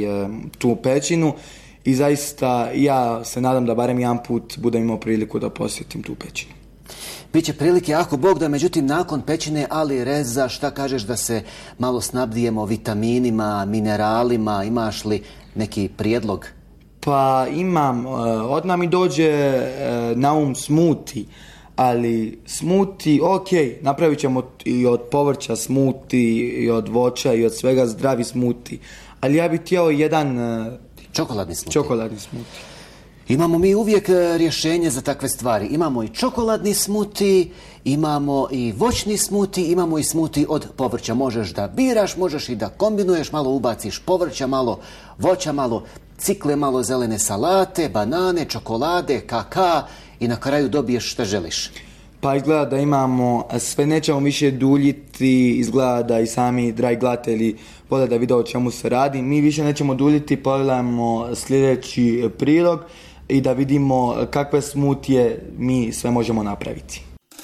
tu pećinu i zaista ja se nadam da barem jedan put budem imao priliku da posjetim tu pećinu. Biće prilike, ako Bog da, međutim, nakon pećine Ali Reza, šta kažeš da se malo snabdijemo vitaminima, mineralima, imaš li neki prijedlog? Pa imam, odmah mi dođe na smuti, ali smuti, ok, napravit ćemo i od povrća smuti, i od voća, i od svega zdravi smuti, ali ja bih htio jedan čokoladni smuti. Imamo mi uvijek rješenje za takve stvari. Imamo i čokoladni smuti, imamo i voćni smuti, imamo i smuti od povrća. Možeš da biraš, možeš i da kombinuješ, malo ubaciš povrća, malo voća, malo cikle, malo zelene salate, banane, čokolade, kaka i na kraju dobiješ što želiš. Pa izgleda da imamo, sve nećemo više duljiti, izgleda da i sami dragi gledatelji vole da vide o čemu se radi. Mi više nećemo duljiti, pogledajmo sljedeći prilog i da vidimo kakve smutije mi sve možemo napraviti.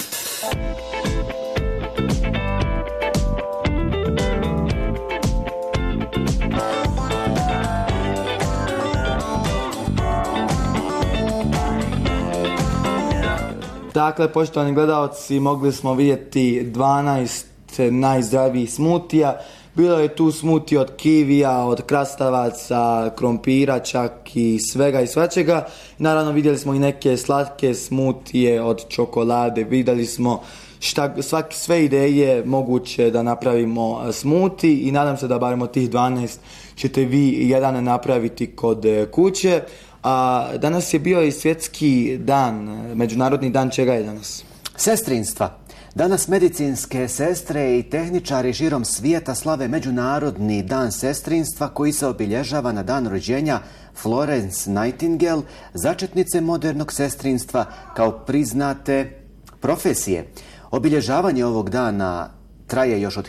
Dakle, poštovani gledalci, mogli smo vidjeti 12 najzdravijih smutija. Bilo je tu smuti od kivija, od krastavaca, krompira čak i svega i svačega. Naravno vidjeli smo i neke slatke smutije od čokolade. Vidjeli smo sve ideje moguće da napravimo smuti i nadam se da barem od tih 12 ćete vi jedan napraviti kod kuće. A danas je bio i svjetski dan, međunarodni dan, čega je danas? Sestrinstva. Danas medicinske sestre i tehničari širom svijeta slave Međunarodni dan sestrinstva koji se obilježava na dan rođenja Florence Nightingale, začetnice modernog sestrinstva kao priznate profesije. Obilježavanje ovog dana traje još od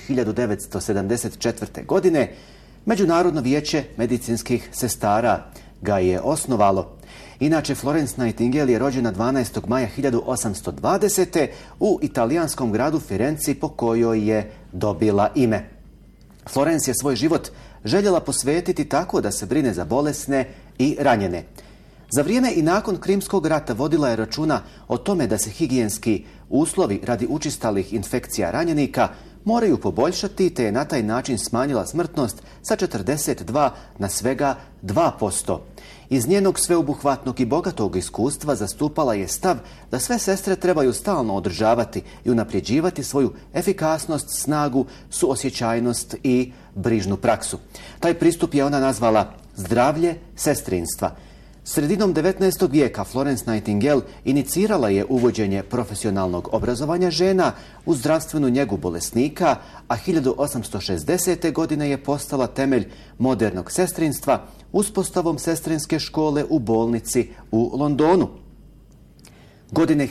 1974. godine. Međunarodno vijeće medicinskih sestara ga je osnovalo. Inače, Florence Nightingale je rođena 12. maja 1820. u italijanskom gradu Firenci po kojoj je dobila ime. Florence je svoj život željela posvetiti tako da se brine za bolesne i ranjene. Za vrijeme i nakon Krimskog rata vodila je računa o tome da se higijenski uslovi radi učestalih infekcija ranjenika moraju poboljšati, te je na taj način smanjila smrtnost sa 42 na svega 2%. Iz njenog sveobuhvatnog i bogatog iskustva zastupala je stav da sve sestre trebaju stalno održavati i unapređivati svoju efikasnost, snagu, suosjećajnost i brižnu praksu. Taj pristup je ona nazvala zdravlje sestrinstva. Sredinom 19. vijeka Florence Nightingale inicirala je uvođenje profesionalnog obrazovanja žena u zdravstvenu njegu bolesnika, a 1860. godine je postala temelj modernog sestrinstva uspostavom sestrinske škole u bolnici u Londonu. Godine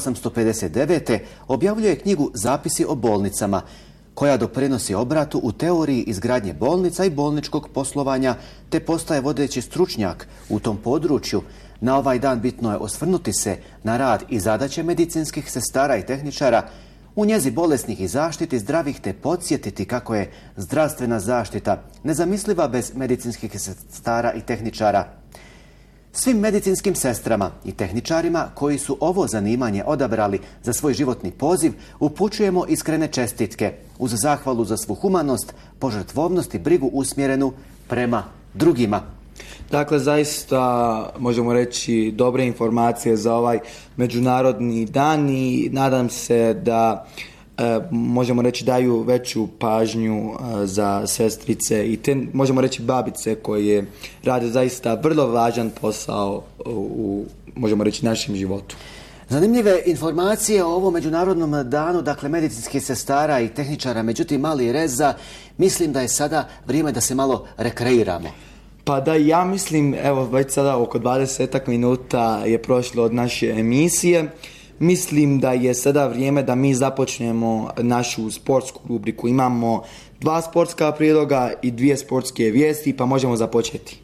1859. objavljuje knjigu Zapisi o bolnicama, koja doprinosi obratu u teoriji izgradnje bolnica i bolničkog poslovanja, te postaje vodeći stručnjak u tom području. Na ovaj dan bitno je osvrnuti se na rad i zadaće medicinskih sestara i tehničara u njezi bolesnih i zaštiti zdravih, te podsjetiti kako je zdravstvena zaštita nezamisliva bez medicinskih sestara i tehničara. Svim medicinskim sestrama i tehničarima koji su ovo zanimanje odabrali za svoj životni poziv upućujemo iskrene čestitke uz zahvalu za svu humanost, požrtvovnost i brigu usmjerenu prema drugima. Dakle, zaista možemo reći dobre informacije za ovaj međunarodni dan i nadam se da možemo reći daju veću pažnju za sestrice i te možemo reći babice koje rade zaista vrlo važan posao u možemo reći našem životu. Zanimljive informacije o ovom međunarodnom danu, dakle medicinskih sestara i tehničara, međutim Ali Reza, mislim da je sada vrijeme da se malo rekreiramo. Pa da, ja mislim, evo već sada oko 20 minuta je prošlo od naše emisije. Mislim da je sada vrijeme da mi započnemo našu sportsku rubriku. Imamo 2 sportska priloga i 2 sportske vijesti, pa možemo započeti.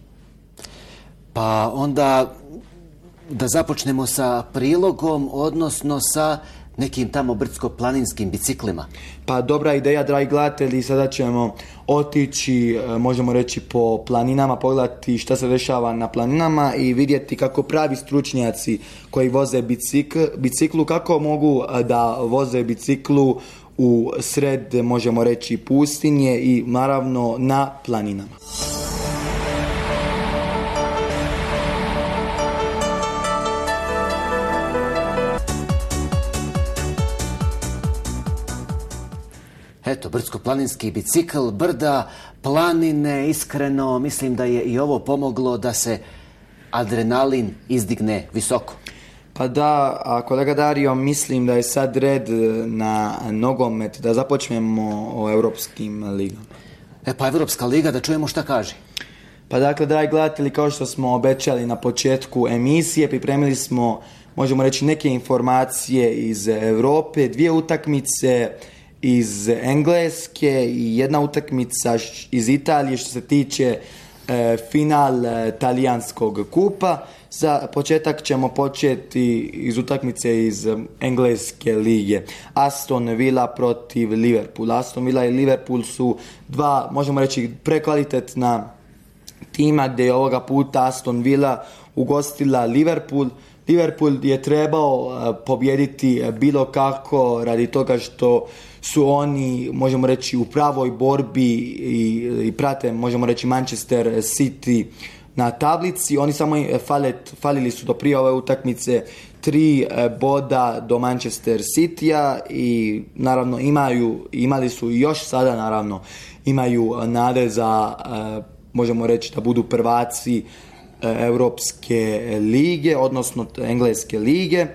Pa onda da započnemo sa prilogom, odnosno sa nekim tamo brdsko-planinskim biciklima? Pa dobra ideja, dragi gledatelji, sada ćemo otići, možemo reći, po planinama, pogledati šta se dešava na planinama i vidjeti kako pravi stručnjaci koji voze biciklu, kako mogu da voze biciklu u sred, možemo reći, pustinje i naravno na planinama. Eto, brdsko-planinski bicikl, brda, planine, iskreno, mislim da je i ovo pomoglo da se adrenalin izdigne visoko. Pa da, a kolega Dario, mislim da je sad red na nogomet, da započnemo o europskim ligama. Pa Evropska liga, da čujemo šta kaže. Pa dakle, dragi gledatelji, kao što smo obećali na početku emisije, pripremili smo, možemo reći, neke informacije iz Europe, 2 utakmice iz Engleske i 1 utakmica iz Italije što se tiče final talijanskog kupa. Za početak ćemo početi iz utakmice iz Engleske lige. Aston Villa protiv Liverpoola. Aston Villa i Liverpool su 2, možemo reći, prekvalitetna tima, gdje je ovoga puta Aston Villa ugostila Liverpool. Liverpool je trebao pobijediti bilo kako radi toga što su oni, možemo reći, u pravoj borbi i prate, možemo reći, Manchester City na tablici. Oni samo falili su do prije ove utakmice 3 boda do Manchester Citya i naravno imali su i još sada naravno imaju nade za, možemo reći, da budu prvaci Europske lige, odnosno Engleske lige.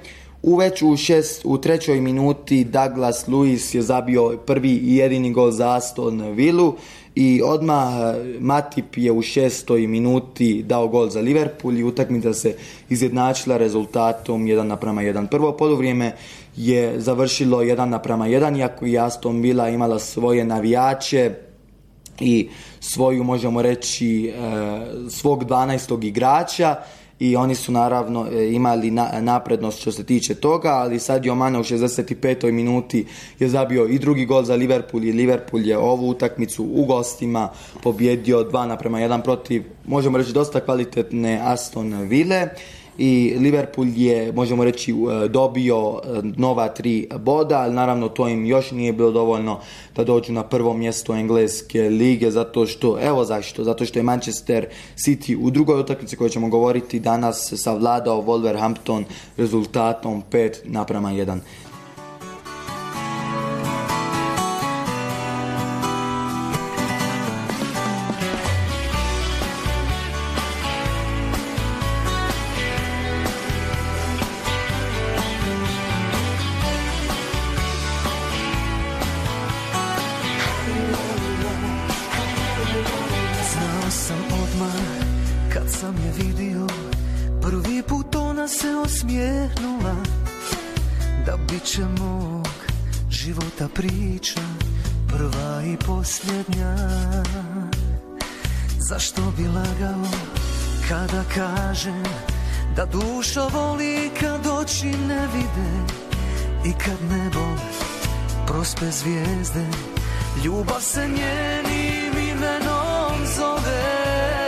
U trećoj minuti Douglas Luiz je zabio prvi i jedini gol za Aston Villu i odmah Matip je u 6. minuti dao gol za Liverpool i utakmica se izjednačila rezultatom 1:1. Prvo poluvrijeme je završilo 1:1, iako je Aston Villa imala svoje navijače i svoju, možemo reći, svog 12. igrača i oni su naravno imali naprednost što se tiče toga, ali Sadio Mane u 65. minuti je zabio i drugi gol za Liverpool i Liverpool je ovu utakmicu u gostima pobjedio 2:1 protiv, možemo reći, dosta kvalitetne Aston Ville. I Liverpool je, možemo reći, dobio nova 3 boda, ali naravno to im još nije bilo dovoljno da dođu na prvo mjesto Engleske lige, zato što je Manchester City u drugoj utakmici koju ćemo govoriti danas savladao Wolverhampton rezultatom 5:1. Priča prva i posljednja. Zašto bi lagao kada kažem da duša voli kad oči ne vide i kad nebo prospe zvijezde, ljubav se njenim imenom zove.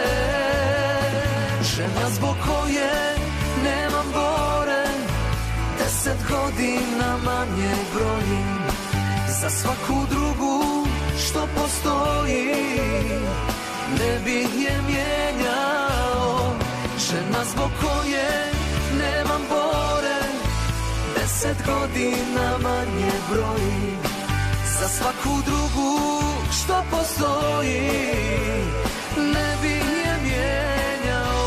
Žena zbog koje nemam bore, 10 godina manje brojim. Za svaku drugu što postoji ne bih je mijenjao. Žena zbog koje nemam bore, 10 godina manje brojim. Za svaku drugu što postoji ne bih je mijenjao.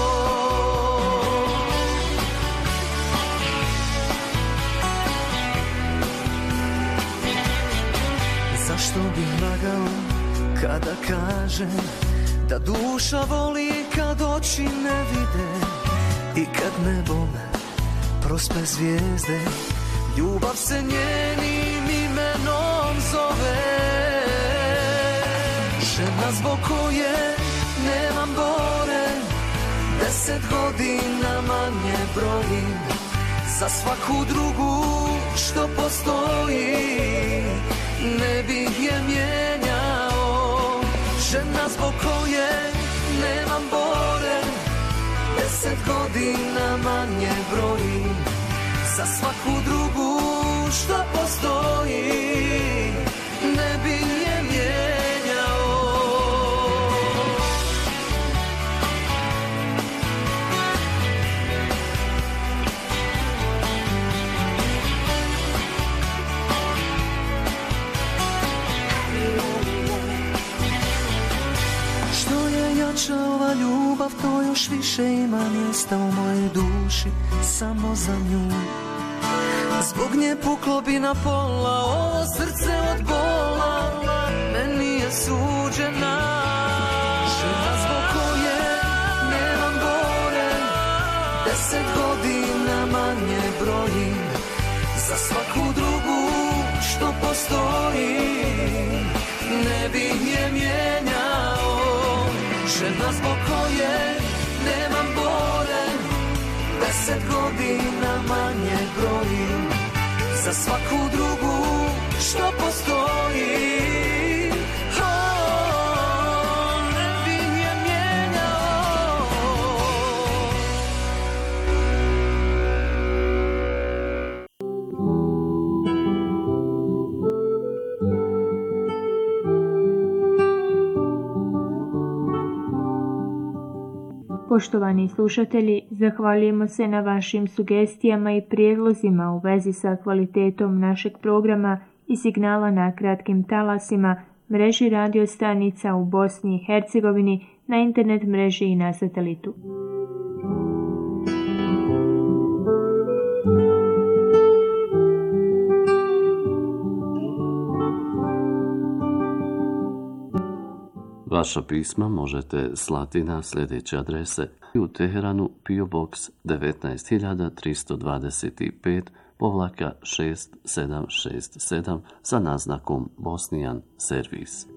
Zašto bih lagao kada kažem da duša voli kad oči ne vide i kad nebom prospe zvijezde, ljubav se njenim imenom zove. Žena zbog koje nemam bore, 10 godina manje brojim. za svaku drugu što postoji, ne bih je mijenjao. Žena zbog koje nemam bore, 10 godina manje brojim, za svaku drugu što postoji, ne bih je mijenjao. Što je jača ova ljubav, to još više ima mjesta u mojoj duši, samo za nju. Zbog nje puklo bi na pola ovo srce od bola, meni je suđena. Žena zbog koje nemam bore, 10 godina manje brojim, za svaku drugu što postoji, ne bih je mijenjao. Žena zbog koje nemam bore, 10 godina manje brojim, za svaku drugu što postoji, ne bih je mijenjao. Poštovani slušatelji, zahvaljujemo se na vašim sugestijama i prijedlozima u vezi sa kvalitetom našeg programa i signala na kratkim talasima, mreži radio stanica u Bosni i Hercegovini, na internet mreži i na satelitu. Vaša pisma možete slati na sljedeće adrese: u Teheranu PO Box 19325-6767 sa naznakom Bosnian Servis.